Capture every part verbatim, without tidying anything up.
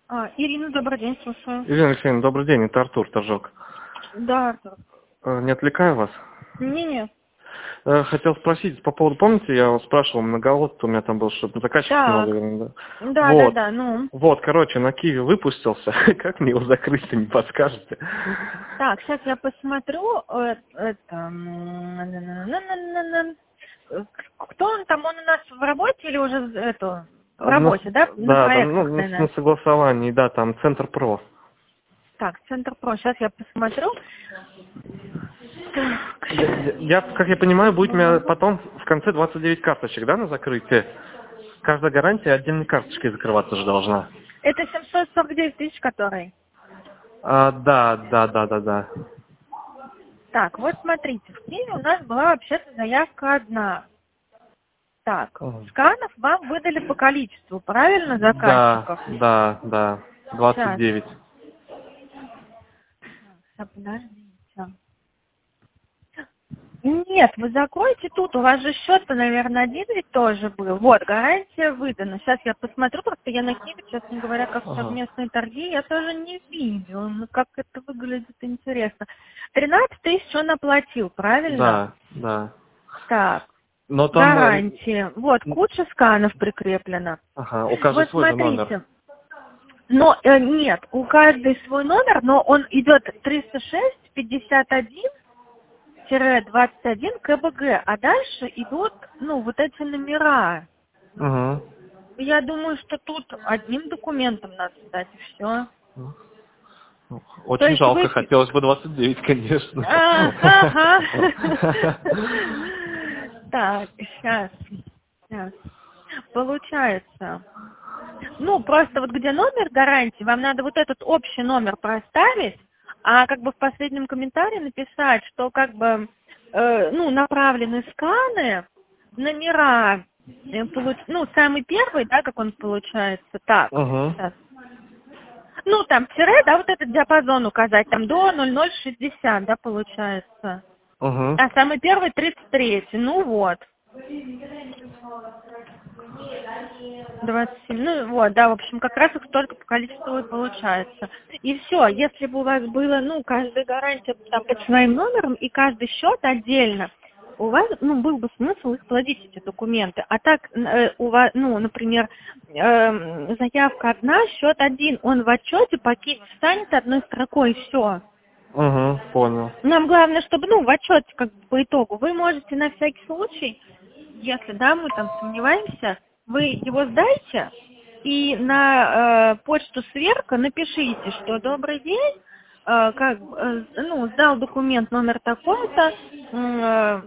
А, Ирина, добрый день, слушаю. Ирина Алексеевна, добрый день, это Артур Торжок. Да, Артур. Э, Не отвлекаю вас? Не-не. Э, Хотел спросить по поводу, помните, я вас спрашивал, многовод, у меня там был что-то заказчик Так. много, да? Да, да, Вот, да, ну. вот, короче, на Киеве выпустился, как мне его закрыть-то, не подскажете? Так, сейчас я посмотрю. э, Это... м, на-на-на-на-на-на. Э, Кто он там? Он у нас в работе или уже это, в На работе, с- да? На да, там, ну, проектах, на, с- на наверное. согласовании, да, там Центр Про. Так, Центр Про. Сейчас я посмотрю. Я, я- Так. я, как я понимаю, будет у меня потом в конце двадцать девять карточек, да, на закрытие? Каждая гарантия отдельной карточкой закрываться же должна. Это семьсот сорок девять тысяч, который. А, да, да, да, да, да. Так, вот смотрите, в Киеве у нас была вообще-то заявка одна. Так, Ага. сканов вам выдали по количеству, правильно, Да, заказчиков? да, да, двадцать Сейчас. девять. Так, подождите. Нет, вы закройте тут, у вас же счет-то, наверное, один ведь тоже был. Вот, гарантия выдана. Сейчас я посмотрю, просто я на Киеве, честно говоря, как Ага. совместные торги, я тоже не видела. Ну, как это выглядит, интересно. тринадцать тысяч он оплатил, правильно? Да, да. Так, Но там, э, гарантия. Вот, н- куча сканов прикреплена. ага, у каждого Вот свой же номер. смотрите. Но э, нет, у каждой свой номер, но он идет триста шесть пятьдесят один двадцать один КБГ, а дальше идут, ну, вот эти номера. Угу. Я думаю, что тут одним документом надо сдать, и все. То Очень есть вы... жалко, хотелось бы двадцать девять, конечно. А, ага. Так, сейчас, сейчас. Получается. Ну, просто вот где номер гарантии, вам надо вот этот общий номер проставить, а как бы в последнем комментарии написать, что как бы, э, ну, направлены сканы, номера, э, получ- ну, самый первый, да, как он получается, так, Угу. сейчас. Ну, там тире, да, вот этот диапазон указать, там до ноль ноль шестьдесят, да, получается. Угу. А самый первый тридцать три, ну вот. двадцать семь, ну вот, да, в общем, как раз их столько по количеству и получается. И все, если бы у вас было, ну, каждая гарантия там под своим номером и каждый счет отдельно, у вас, ну, был бы смысл их платить, эти документы. А так, э, у вас, ну, например, э, заявка одна, счет один, он в отчете покинет, встанет одной строкой, и все. Угу, понял. Нам главное, чтобы, ну, в отчете, как бы, по итогу, вы можете на всякий случай, если, да, мы там сомневаемся, вы его сдайте и на э, почту сверка напишите, что добрый день, э, как, э, ну, сдал документ номер такой-то, э,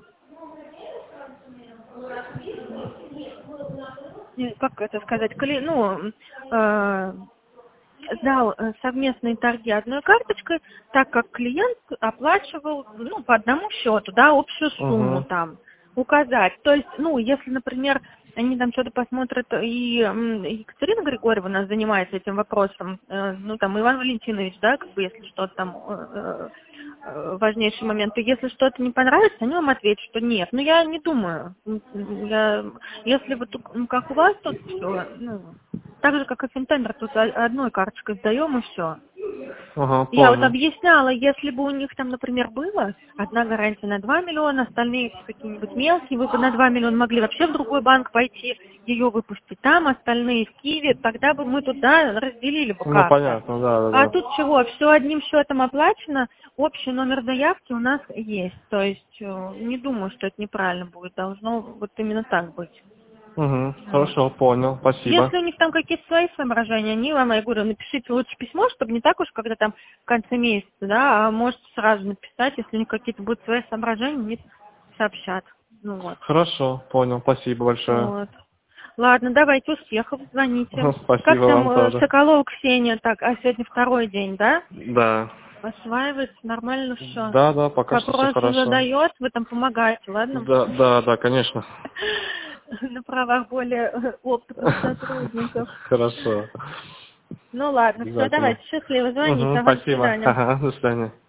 как это сказать, кли- ну, э, сдал э, совместные торги одной карточкой, так как клиент оплачивал, ну, по одному счету, да, общую сумму Угу. там указать. То есть, ну, если, например, они там что-то посмотрят, и м, Екатерина Григорьева у нас занимается этим вопросом, э, ну, там, Иван Валентинович, да, как бы, если что-то там, э, э, важнейшие моменты, если что-то не понравится, они вам ответят, что нет. Ну, я не думаю. М, Я, если вот, ну, как у вас тут все, ну, так же, как и Финтендер, тут о- одной карточкой сдаем и все. Ага, Я вот понял. объясняла, если бы у них там, например, было одна гарантия на два миллиона, остальные какие-нибудь мелкие, вы бы на два миллиона могли вообще в другой банк пойти, ее выпустить там, остальные в Киеве, тогда бы мы туда разделили бы Ну, как-то. понятно, да, да, А да. тут чего, все одним счетом оплачено, общий номер заявки у нас есть. То есть э, не думаю, что это неправильно будет, должно вот именно так быть. Угу, Вот. хорошо, понял, спасибо. Если у них там какие-то свои соображения, они вам, я говорю, напишите лучше письмо, чтобы не так уж, когда там в конце месяца, да, а можете сразу написать, если у них какие-то будут свои соображения, они сообщат. Ну вот. Хорошо, понял, спасибо большое. Вот. Ладно, давайте, успехов, звоните. Как Спасибо там вам э, тоже. Соколова Ксения, так, а сегодня второй день, да? Да. Осваивается, нормально все. Да, да, пока что все Вопросы хорошо. задает, вы там помогаете, ладно? Да, да, да, конечно. На правах более э, опытных сотрудников. Хорошо. Ну ладно, все, Обязательно. давайте, счастливо, звоните, Угу, ага, до спасибо. свидания. Ага, до свидания.